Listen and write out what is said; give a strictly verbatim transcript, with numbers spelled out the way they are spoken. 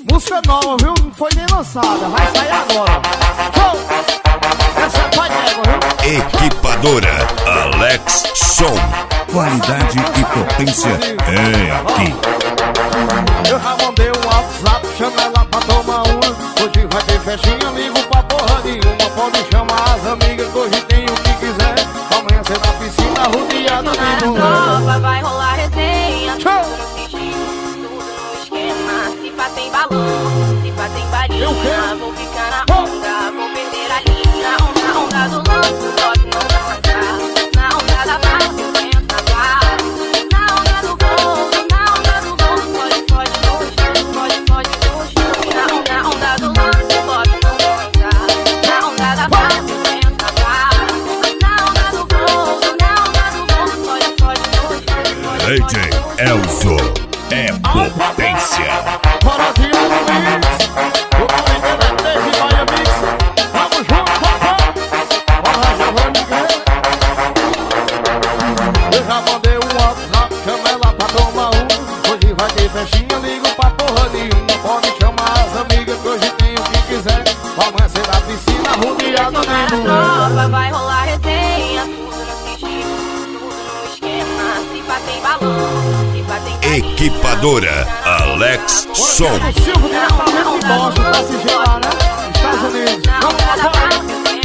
Música nova, viu? Não foi nem lançada, vai sair agora. Show! Essa é pai d'égua, viu? Equipadora Alex Som. Qualidade e potência é aqui. Eu já mandei um WhatsApp, chama ela pra tomar uma. Hoje vai ter festinha, amigo, pra porra nenhuma. Pode chamar as amigas, que hoje tem o que quiser. Amanhã cê na piscina, rodeada de mulher. Vai rolar resenha, Show! tudo no sigilo, tudo no esquema. Se pá tem balão, se pá tem balinha. Vou ficar na onda, vou perder a linha. Na onda do louco, pode não dançar. Na onda da paz, senta lá. Na onda do gol, na onda do gol. Pode, pode, pode, pode, pode, pode. Na onda, na onda do louco, pode não dançar. Na onda da paz, senta lá. Na onda do gol, na onda do gol. Pode, pode, pode, pode. D J Elzo é potência. Bora de um mix. O nome dele é David Maia Mix. Vamos junto, papai. Bora, Giovanni Guerreiro. Eu já mandei um WhatsApp, chama ela pra tomar um. Hoje vai ter festinha, ligo pra porra nenhuma. Pode chamar as amigas, que hoje tem o que quiser. Amanhã cê na piscina, rodeada de mulher. Tropa, vai rolar resenha, tudo no sigilo, tudo no esquema. Se pá tem balão, se pá tem balinha. Equipadora Alex Som. O Silvio diretamente de Boston pra assistir lá, né? Estados Unidos. Na Vamos onda da lá, paz,